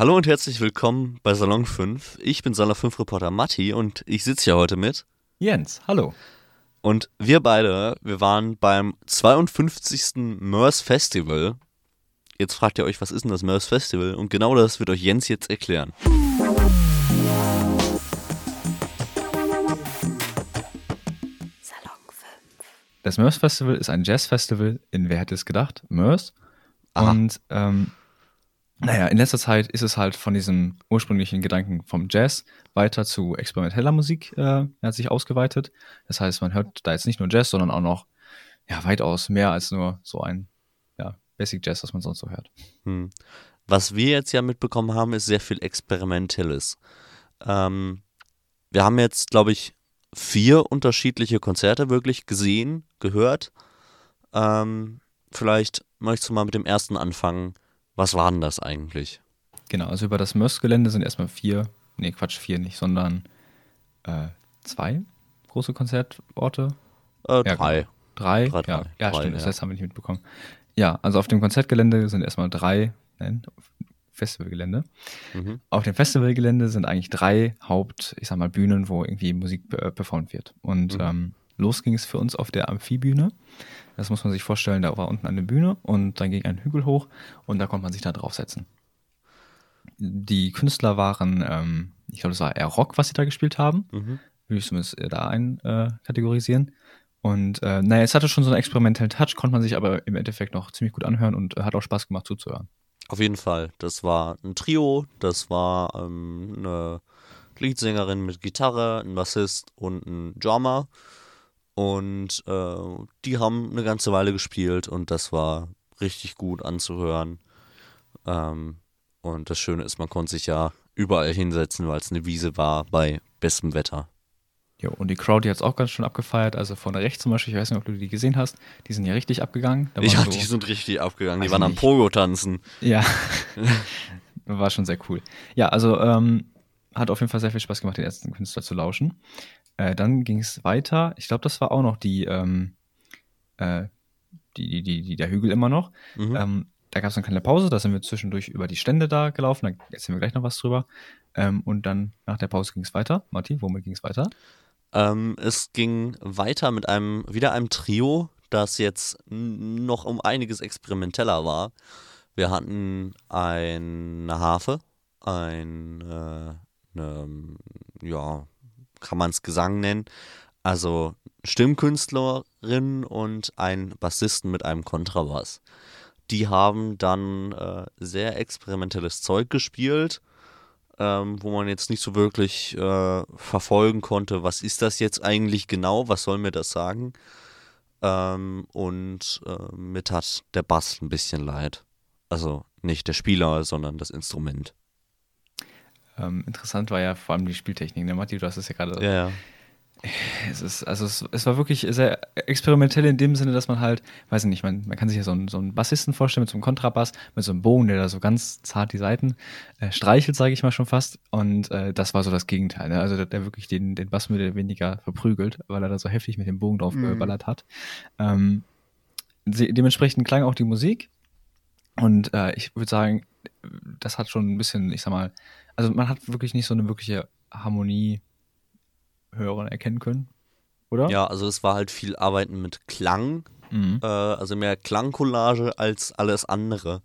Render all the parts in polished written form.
Hallo und herzlich willkommen bei Salon 5. Ich bin Salon 5 Reporter Matti und ich sitze hier heute mit. Jens, hallo. Und wir waren beim 52. Mörs Festival. Jetzt fragt ihr euch, was ist denn das Mörs Festival? Und genau das wird euch Jens jetzt erklären. Das Mörs Festival ist ein Jazzfestival in, wer hätte es gedacht, Mörs. Aha. Und in letzter Zeit ist es halt von diesem ursprünglichen Gedanken vom Jazz weiter zu experimenteller Musik hat sich ausgeweitet. Das heißt, man hört da jetzt nicht nur Jazz, sondern auch noch weitaus mehr als nur so ein Basic Jazz, was man sonst so hört. Was wir jetzt ja mitbekommen haben, ist sehr viel Experimentelles. Wir haben jetzt, glaube ich, 4 unterschiedliche Konzerte wirklich gesehen, gehört. Vielleicht möchtest du mal mit dem ersten anfangen. Was war denn das eigentlich? Genau, also über das Mörs-Gelände sind erstmal 4 nicht, sondern 2 große Konzertorte. 3. Genau. 3? Drei, Ja, drei, stimmt, das ja. letzte haben wir nicht mitbekommen. Ja, also auf dem Konzertgelände sind erstmal 3, Festivalgelände. Auf dem Festivalgelände sind eigentlich 3 Bühnen, wo irgendwie Musik performt wird. Und los ging es für uns auf der Amphibühne. Das muss man sich vorstellen, da war unten eine Bühne und dann ging ein Hügel hoch und da konnte man sich da draufsetzen. Die Künstler waren, ich glaube, das war eher Rock, was sie da gespielt haben. Würde ich zumindest da kategorisieren. Und es hatte schon so einen experimentellen Touch, konnte man sich aber im Endeffekt noch ziemlich gut anhören und hat auch Spaß gemacht zuzuhören. Auf jeden Fall. Das war ein Trio, das war eine Leadsängerin mit Gitarre, ein Bassist und ein Drummer. Und die haben eine ganze Weile gespielt und das war richtig gut anzuhören. Und das Schöne ist, man konnte sich ja überall hinsetzen, weil es eine Wiese war bei bestem Wetter. Jo, und die Crowd, die hat es auch ganz schön abgefeiert. Also von rechts zum Beispiel, ich weiß nicht, ob du die gesehen hast, die sind ja richtig abgegangen. Da waren Ja, so, die sind richtig abgegangen. Die weiß waren ich am nicht. Pogo tanzen. Ja, war schon sehr cool. Ja, also hat auf jeden Fall sehr viel Spaß gemacht, den ersten Künstler zu lauschen. Dann ging es weiter. Ich glaube, das war auch noch der Hügel immer noch. Da gab es eine kleine Pause, da sind wir zwischendurch über die Stände da gelaufen. Da erzählen wir gleich noch was drüber. Und dann nach der Pause ging es weiter. Martin, womit ging es weiter? Es ging weiter mit wieder einem Trio, das jetzt noch um einiges experimenteller war. Wir hatten eine Harfe, kann man es Gesang nennen, also Stimmkünstlerin und einen Bassisten mit einem Kontrabass. Die haben dann sehr experimentelles Zeug gespielt, wo man jetzt nicht so wirklich verfolgen konnte, was ist das jetzt eigentlich genau, was soll mir das sagen? Mir tat der Bass ein bisschen leid. Also nicht der Spieler, sondern das Instrument. Interessant war ja vor allem die Spieltechnik. Ne, Matti, du hast es ja gerade. Ja. Es war wirklich sehr experimentell in dem Sinne, dass man halt, weiß ich nicht, man kann sich ja so einen Bassisten vorstellen mit so einem Kontrabass, mit so einem Bogen, der da so ganz zart die Saiten streichelt, sage ich mal schon fast. Und das war so das Gegenteil. Ne? Also der wirklich den Bass mehr oder weniger verprügelt, weil er da so heftig mit dem Bogen drauf geballert hat. Dementsprechend klang auch die Musik. Und ich würde sagen, das hat schon ein bisschen, ich sag mal, also man hat wirklich nicht so eine wirkliche Harmonie hören, erkennen können, oder? Ja, also es war halt viel Arbeiten mit Klang, also mehr Klangcollage als alles andere.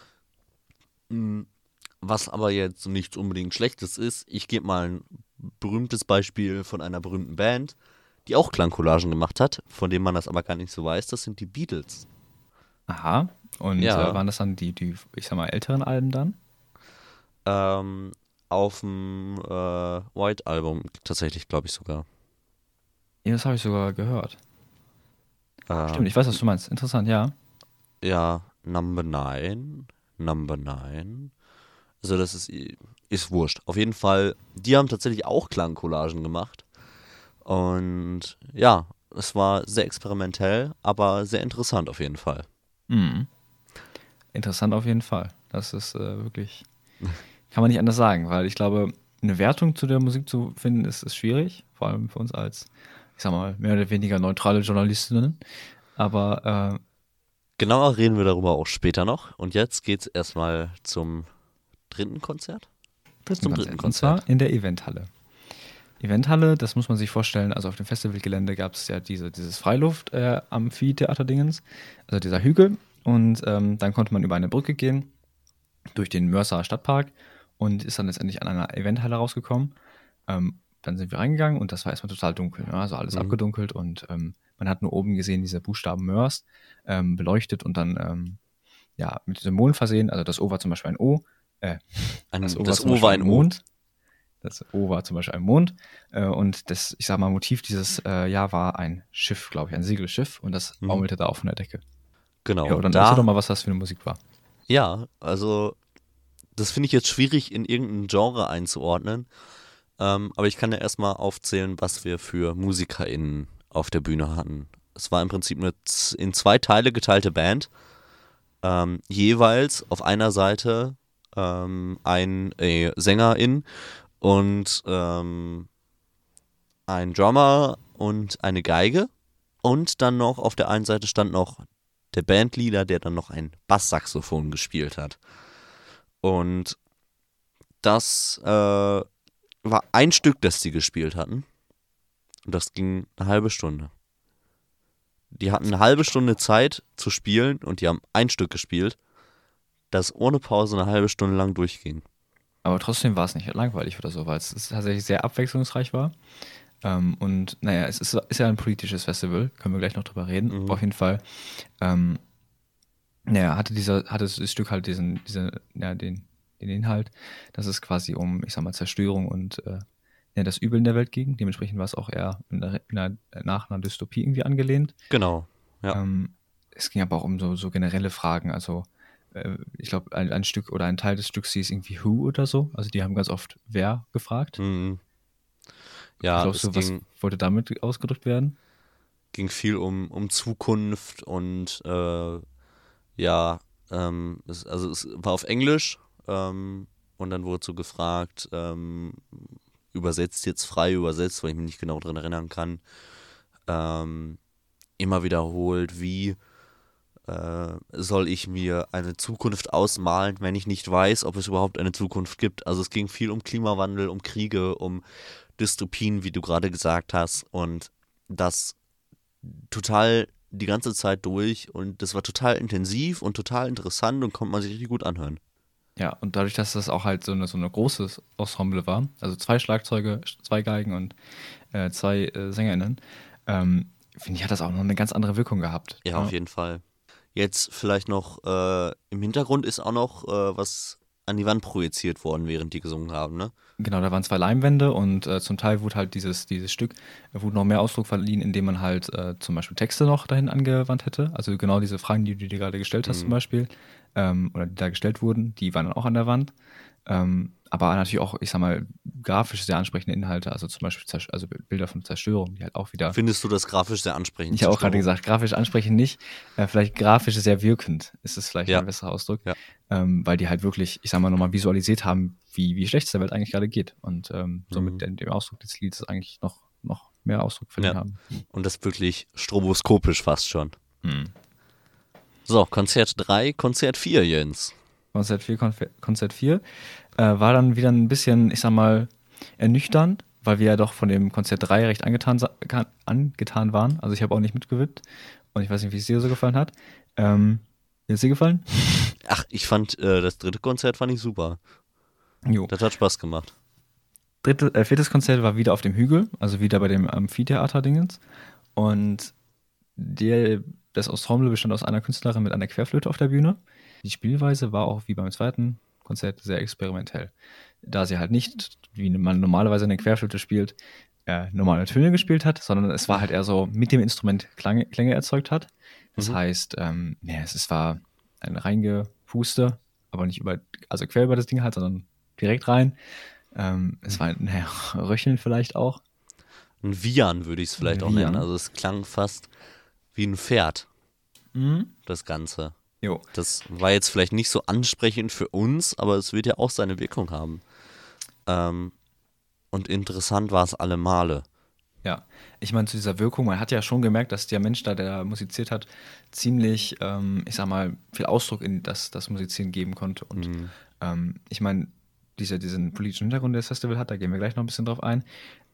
Was aber jetzt nichts unbedingt Schlechtes ist. Ich gebe mal ein berühmtes Beispiel von einer berühmten Band, die auch Klangcollagen gemacht hat, von dem man das aber gar nicht so weiß. Das sind die Beatles. Aha. Und Ja. waren das dann die, ich sag mal, älteren Alben dann? Auf dem White Album tatsächlich, glaube ich sogar. Ja, das habe ich sogar gehört. Ähm, Stimmt, ich weiß, was du meinst. Interessant, ja. Ja, Number 9. Number 9. Also das ist wurscht. Auf jeden Fall, die haben tatsächlich auch Klangcollagen gemacht. Und ja, es war sehr experimentell, aber sehr interessant auf jeden Fall. Interessant auf jeden Fall. Das ist wirklich, kann man nicht anders sagen, weil ich glaube, eine Wertung zu der Musik zu finden, ist schwierig. Vor allem für uns als, ich sag mal, mehr oder weniger neutrale Journalistinnen. Aber Genauer reden wir darüber auch später noch. Und jetzt geht's erstmal zum dritten Konzert? Dritten Konzert. Und zwar in der Eventhalle. Eventhalle, das muss man sich vorstellen, also auf dem Festivalgelände gab es ja dieses Freiluft-Amphitheater-Dingens, also dieser Hügel. Und dann konnte man über eine Brücke gehen, durch den Mörser Stadtpark und ist dann letztendlich an einer Eventhalle rausgekommen. Dann sind wir reingegangen und das war erstmal total dunkel, ja, also alles abgedunkelt und man hat nur oben gesehen, diese Buchstaben Mörs beleuchtet und dann mit Symbolen versehen. Also das O war zum Beispiel ein O. Das O war ein Mond. Das O war zum Beispiel ein Mond. Und das, ich sag mal, Motiv dieses Jahr war ein Schiff, glaube ich, ein Segelschiff. Und das baumelte da auf von der Decke. Genau. Ja, dann erzähl doch mal, was das für eine Musik war. Ja, also das finde ich jetzt schwierig in irgendein Genre einzuordnen. Aber ich kann ja erstmal aufzählen, was wir für MusikerInnen auf der Bühne hatten. Es war im Prinzip eine in 2 Teile geteilte Band. Jeweils auf einer Seite ein Sängerin und ein Drummer und eine Geige. Und dann noch auf der einen Seite stand noch der Bandleader, der dann noch ein Basssaxophon gespielt hat. Und das war ein Stück, das sie gespielt hatten. Und das ging eine halbe Stunde. Die hatten eine halbe Stunde Zeit zu spielen und die haben ein Stück gespielt, das ohne Pause eine halbe Stunde lang durchging. Aber trotzdem war es nicht langweilig oder so, weil es tatsächlich sehr abwechslungsreich war. Und naja, es ist ja ein politisches Festival, können wir gleich noch drüber reden. Aber auf jeden Fall, hatte das Stück halt den Inhalt, dass es quasi um, ich sag mal, Zerstörung und das Übel in der Welt ging. Dementsprechend war es auch eher nach einer Dystopie irgendwie angelehnt. Genau, ja. Es ging aber auch um so generelle Fragen, also ich glaube, ein Stück oder ein Teil des Stücks hieß irgendwie Who oder so. Also die haben ganz oft wer gefragt. Ja, glaubst du, was wollte damit ausgedrückt werden? Ging viel um Zukunft und es war auf Englisch und dann wurde so gefragt, übersetzt, weil ich mich nicht genau daran erinnern kann, immer wiederholt, wie soll ich mir eine Zukunft ausmalen, wenn ich nicht weiß, ob es überhaupt eine Zukunft gibt. Also es ging viel um Klimawandel, um Kriege, um Dystopien, wie du gerade gesagt hast, und das total die ganze Zeit durch und das war total intensiv und total interessant und konnte man sich richtig gut anhören. Ja, und dadurch, dass das auch halt so eine großes Ensemble war, also 2 Schlagzeuge, 2 Geigen und 2 SängerInnen, finde ich, hat das auch noch eine ganz andere Wirkung gehabt. Ja, auf jeden Fall. Jetzt vielleicht noch im Hintergrund ist auch noch was an die Wand projiziert worden, während die gesungen haben, ne? Genau, da waren 2 Leinwände und zum Teil wurde halt dieses Stück, wurde noch mehr Ausdruck verliehen, indem man halt zum Beispiel Texte noch dahin angewandt hätte. Also genau diese Fragen, die du dir gerade gestellt hast zum Beispiel, oder die da gestellt wurden, die waren dann auch an der Wand. Aber natürlich auch, ich sag mal, grafisch sehr ansprechende Inhalte, also zum Beispiel Bilder von Zerstörung, die halt auch wieder. Findest du das grafisch sehr ansprechend? Ich habe auch gerade gesagt, grafisch ansprechend nicht, vielleicht grafisch sehr wirkend, ist es vielleicht ein besserer Ausdruck, weil die halt wirklich, ich sag mal, nochmal visualisiert haben, wie schlecht es der Welt eigentlich gerade geht und somit dem Ausdruck des Liedes eigentlich noch mehr Ausdruck verliehen haben. Und das wirklich stroboskopisch fast schon. So, Konzert 3, Konzert 4, Jens. Konzert 4 war dann wieder ein bisschen, ich sag mal, ernüchternd, weil wir ja doch von dem Konzert 3 recht angetan waren. Also ich habe auch nicht mitgewippt und ich weiß nicht, wie es dir so gefallen hat. Wie hat es dir gefallen? Ach, ich fand, das 3. Konzert fand ich super. Jo. Das hat Spaß gemacht. 4. Konzert war wieder auf dem Hügel, also wieder bei dem Amphitheater-Dingens. Und das Ensemble bestand aus einer Künstlerin mit einer Querflöte auf der Bühne. Die Spielweise war auch wie beim 2. Konzert sehr experimentell. Da sie halt nicht, wie man normalerweise eine Querflöte spielt, normale Töne gespielt hat, sondern es war halt eher so mit dem Instrument Klänge erzeugt hat. Das heißt, es war ein reingepuste, aber nicht quer über das Ding halt, sondern direkt rein. Es war ein Röcheln vielleicht auch. Ein Wiehern würde ich es vielleicht auch nennen. Also es klang fast wie ein Pferd, das Ganze. Jo. Das war jetzt vielleicht nicht so ansprechend für uns, aber es wird ja auch seine Wirkung haben. Und interessant war es alle Male. Ja, ich meine, zu dieser Wirkung, man hat ja schon gemerkt, dass der Mensch da, der musiziert hat, ziemlich, ich sag mal, viel Ausdruck in das Musizieren geben konnte. Und Ich meine, diesen politischen Hintergrund, der das Festival hat, da gehen wir gleich noch ein bisschen drauf ein.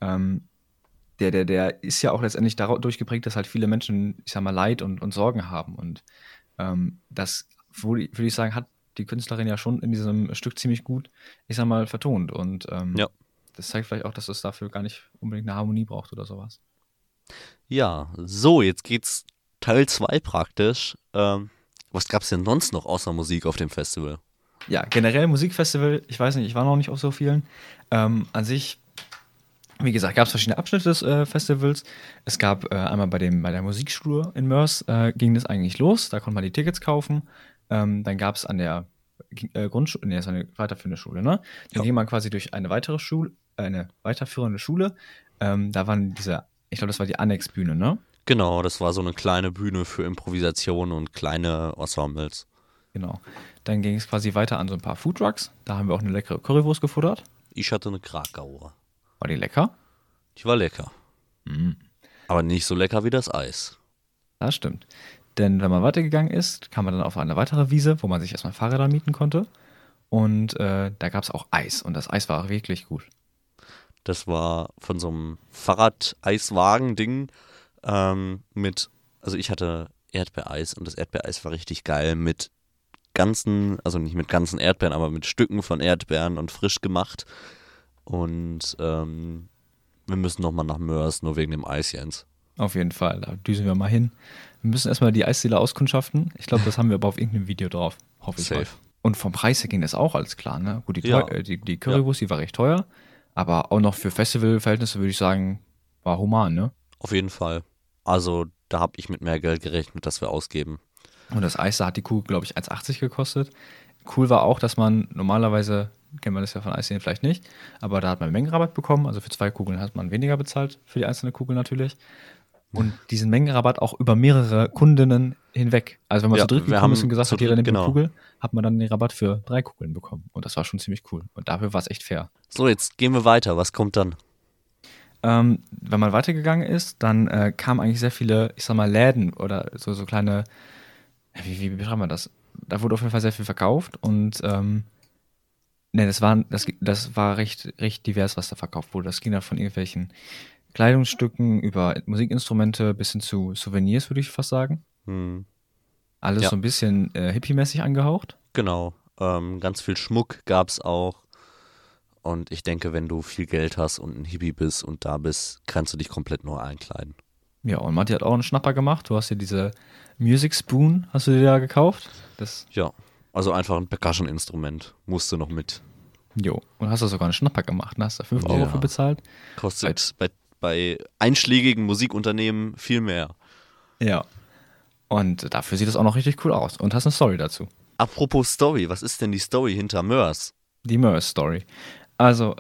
Der ist ja auch letztendlich dadurch geprägt, dass halt viele Menschen, ich sag mal, Leid und Sorgen haben. Und das, würde ich sagen, hat die Künstlerin ja schon in diesem Stück ziemlich gut, ich sag mal, vertont. Und Ja. das zeigt vielleicht auch, dass es dafür gar nicht unbedingt eine Harmonie braucht oder sowas. Ja, so, jetzt geht's Teil 2 praktisch. Was gab's denn sonst noch außer Musik auf dem Festival? Ja, generell Musikfestival, ich weiß nicht, ich war noch nicht auf so vielen. An sich, wie gesagt, gab es verschiedene Abschnitte des Festivals. Es gab einmal bei der Musikschule in Mörs, ging das eigentlich los, da konnte man die Tickets kaufen. Dann gab es an der Grundschule, nee, das war eine weiterführende Schule, ne? Dann Ja. ging man quasi durch eine weitere Schule, eine weiterführende Schule. Da waren ich glaube, das war die Annexbühne, ne? Genau, das war so eine kleine Bühne für Improvisation und kleine Ensembles. Genau. Dann ging es quasi weiter an so ein paar Foodtrucks. Da haben wir auch eine leckere Currywurst gefuttert. Ich hatte eine Krakauer. War die lecker? Die war lecker. Mhm. Aber nicht so lecker wie das Eis. Das stimmt. Denn wenn man weitergegangen ist, kam man dann auf eine weitere Wiese, wo man sich erstmal Fahrräder mieten konnte. Und da gab es auch Eis. Und das Eis war wirklich gut. Das war von so einem Fahrrad-Eiswagen-Ding also ich hatte Erdbeereis und das Erdbeereis war richtig geil mit also nicht mit ganzen Erdbeeren, aber mit Stücken von Erdbeeren und frisch gemacht. Und wir müssen nochmal nach Mörs, nur wegen dem Eis, Jens. Auf jeden Fall. Da düsen wir mal hin. Wir müssen erstmal die Eisdiele auskundschaften. Ich glaube, das haben wir aber auf irgendeinem Video drauf. Hoffe ich mal. Safe. Und vom Preis her ging das auch alles klar, ne? Gut, Ja. die Currywurst, die war recht teuer. Aber auch noch für Festivalverhältnisse würde ich sagen, war human, ne? Auf jeden Fall. Also da habe ich mit mehr Geld gerechnet, das wir ausgeben. Und das Eis, da hat die Kugel, glaube ich, 1,80 gekostet. Cool war auch, dass man normalerweise, kennen wir das ja von Eisdielen vielleicht nicht, aber da hat man Mengenrabatt bekommen. Also für 2 Kugeln hat man weniger bezahlt, für die einzelne Kugel natürlich. Und diesen Mengenrabatt auch über mehrere Kundinnen hinweg. Also wenn man Ja, zu dritt wir gekommen haben ist und gesagt zu hat, jeder dritt, nimmt eine genau. Kugel, hat man dann den Rabatt für 3 Kugeln bekommen. Und das war schon ziemlich cool. Und dafür war es echt fair. So, jetzt gehen wir weiter. Was kommt dann? Wenn man weitergegangen ist, dann kamen eigentlich sehr viele, ich sag mal, Läden oder so kleine, wie beschreibt man das? Da wurde auf jeden Fall sehr viel verkauft und das war recht divers, was da verkauft wurde. Das ging dann von irgendwelchen Kleidungsstücken über Musikinstrumente bis hin zu Souvenirs, würde ich fast sagen. Alles Ja. so ein bisschen hippie-mäßig angehaucht. Genau. Ganz viel Schmuck gab's auch. Und ich denke, wenn du viel Geld hast und ein Hippie bist und da bist, kannst du dich komplett neu einkleiden. Ja, und Matti hat auch einen Schnapper gemacht. Du hast dir diese Music Spoon, hast du dir da gekauft? Ja, also einfach ein Percussion-Instrument. Musste noch mit. Jo, und hast da sogar einen Schnapper gemacht. Da hast du 5 Euro Ja. für bezahlt. Kostet bei einschlägigen Musikunternehmen viel mehr. Ja. Und dafür sieht es auch noch richtig cool aus. Und hast eine Story dazu. Apropos Story, was ist denn die Story hinter Mörs? Die Mörs-Story. Also,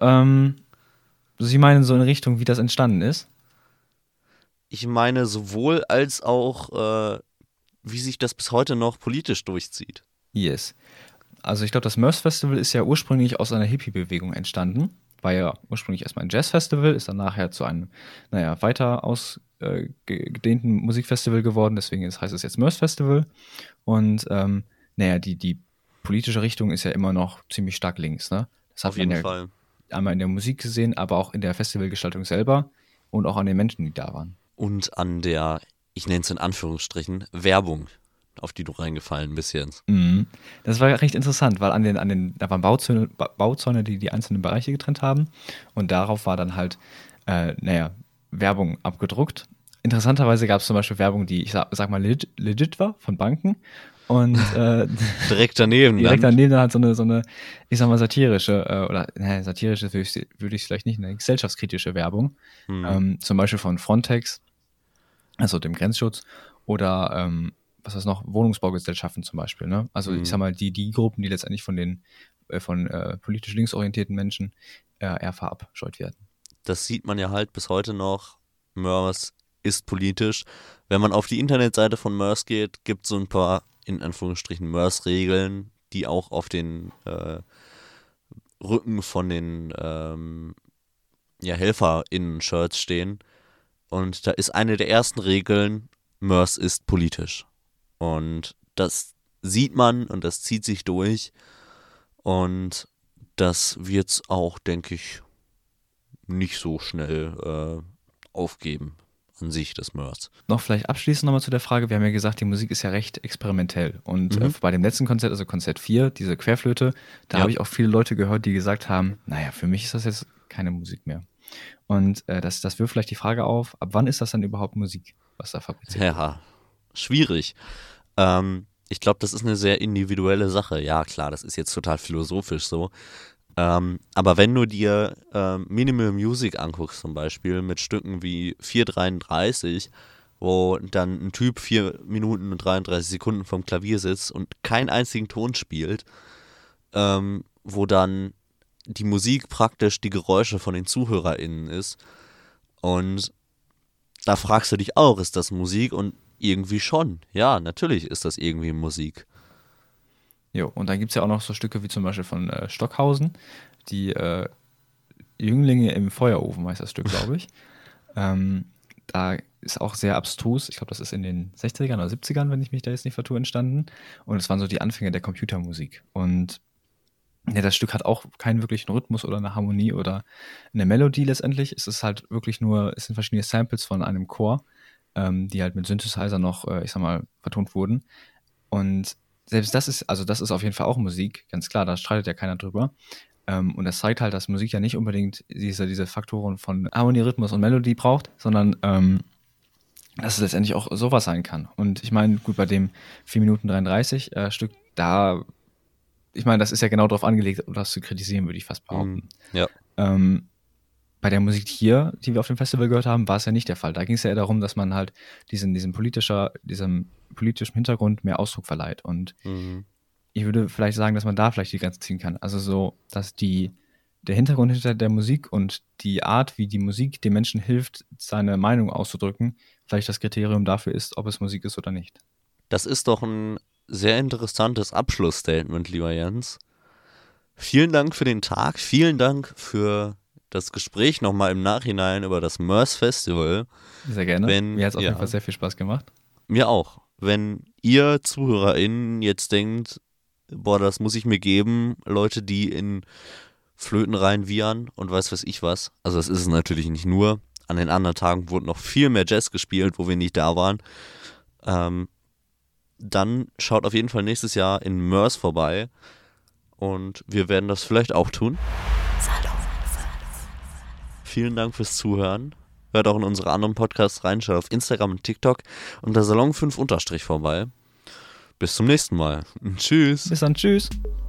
Sie meinen so in Richtung, wie das entstanden ist? Ich meine sowohl als auch, wie sich das bis heute noch politisch durchzieht. Yes. Also ich glaube, das Mörs Festival ist ja ursprünglich aus einer Hippie-Bewegung entstanden. War ja ursprünglich erstmal ein Jazz-Festival, ist dann nachher zu einem, weiter ausgedehnten Musikfestival geworden. Deswegen heißt es jetzt Mörs Festival. Und die politische Richtung ist ja immer noch ziemlich stark links, ne? Das hat Auf jeden man ja Fall. einmal in der Musik gesehen, aber auch in der Festivalgestaltung selber und auch an den Menschen, die da waren. Und an der, ich nenne es in Anführungsstrichen, Werbung, auf die du reingefallen bist, Jens. Mhm. Das war recht interessant, weil da waren Bauzäune, die einzelnen Bereiche getrennt haben. Und darauf war dann halt, Werbung abgedruckt. Interessanterweise gab es zum Beispiel Werbung, die, ich sag mal, legit war von Banken. Und Direkt daneben direkt dann. daneben dann halt so eine, ich sag mal, satirische, satirische würde ich vielleicht nicht, eine gesellschaftskritische Werbung. Zum Beispiel von Frontex, also dem Grenzschutz, oder was ist noch, Wohnungsbaugesellschaften zum Beispiel, ne? Also ich sag mal, die Gruppen, die letztendlich von politisch linksorientierten Menschen eher verabscheut werden. Das sieht man ja halt bis heute noch. Mörs ist politisch. Wenn man auf die Internetseite von Mörs geht, gibt es so ein paar, in Anführungsstrichen, Mörs-Regeln, die auch auf den Rücken von den HelferInnen-Shirts stehen. Und da ist eine der ersten Regeln, Mörs ist politisch. Und das sieht man und das zieht sich durch. Und das wird's auch, denke ich, nicht so schnell aufgeben an sich, das Mörs. Noch vielleicht abschließend nochmal zu der Frage, wir haben ja gesagt, die Musik ist ja recht experimentell. Und bei dem letzten Konzert, also Konzert 4, diese Querflöte, da habe ich auch viele Leute gehört, die gesagt haben, naja, für mich ist das jetzt keine Musik mehr. Und das wirft vielleicht die Frage auf, ab wann ist das dann überhaupt Musik, was da fabriziert wird? Ja, schwierig. Ich glaube, das ist eine sehr individuelle Sache. Ja, klar, das ist jetzt total philosophisch so. Aber wenn du dir Minimal Music anguckst zum Beispiel mit Stücken wie 4:33, wo dann ein Typ 4 Minuten und 33 Sekunden vom Klavier sitzt und keinen einzigen Ton spielt, wo dann die Musik praktisch die Geräusche von den ZuhörerInnen ist. Und da fragst du dich auch, ist das Musik? Und irgendwie schon. Ja, natürlich ist das irgendwie Musik. Jo, und dann gibt es ja auch noch so Stücke wie zum Beispiel von Stockhausen, die Jünglinge im Feuerofen heißt das Stück, glaube ich. Da ist auch sehr abstrus. Ich glaube, das ist in den 60ern oder 70ern, wenn ich mich da jetzt nicht vertue, entstanden. Und es waren so die Anfänge der Computermusik. Und ja, das Stück hat auch keinen wirklichen Rhythmus oder eine Harmonie oder eine Melodie letztendlich. Es ist halt wirklich nur, es sind verschiedene Samples von einem Chor, die halt mit Synthesizer noch, ich sag mal, vertont wurden. Und selbst das ist auf jeden Fall auch Musik, ganz klar, da streitet ja keiner drüber. Und das zeigt halt, dass Musik ja nicht unbedingt diese Faktoren von Harmonie, Rhythmus und Melodie braucht, sondern dass es letztendlich auch sowas sein kann. Und ich meine, gut, bei dem 4 Minuten 33 Stück, ich meine, das ist ja genau darauf angelegt, um das zu kritisieren, würde ich fast behaupten. Ja. Bei der Musik hier, die wir auf dem Festival gehört haben, war es ja nicht der Fall. Da ging es ja eher darum, dass man halt diesem politischen Hintergrund mehr Ausdruck verleiht. Und ich würde vielleicht sagen, dass man da vielleicht die Grenze ziehen kann. Also so, dass der Hintergrund hinter der Musik und die Art, wie die Musik dem Menschen hilft, seine Meinung auszudrücken, vielleicht das Kriterium dafür ist, ob es Musik ist oder nicht. Das ist doch ein sehr interessantes Abschlussstatement, lieber Jens. Vielen Dank für den Tag, vielen Dank für das Gespräch nochmal im Nachhinein über das Mörs Festival. Sehr gerne. Mir hat es auf jeden Fall sehr viel Spaß gemacht. Mir auch. Wenn ihr ZuhörerInnen jetzt denkt, boah, das muss ich mir geben, Leute, die in Flöten reinwiehern und weiß ich was. Also das ist es natürlich nicht nur. An den anderen Tagen wurde noch viel mehr Jazz gespielt, wo wir nicht da waren. Dann schaut auf jeden Fall nächstes Jahr in Mörs vorbei. Und wir werden das vielleicht auch tun. Vielen Dank fürs Zuhören. Hört auch in unsere anderen Podcasts rein. Schaut auf Instagram und TikTok unter Salon5_ vorbei. Bis zum nächsten Mal. Tschüss. Bis dann. Tschüss.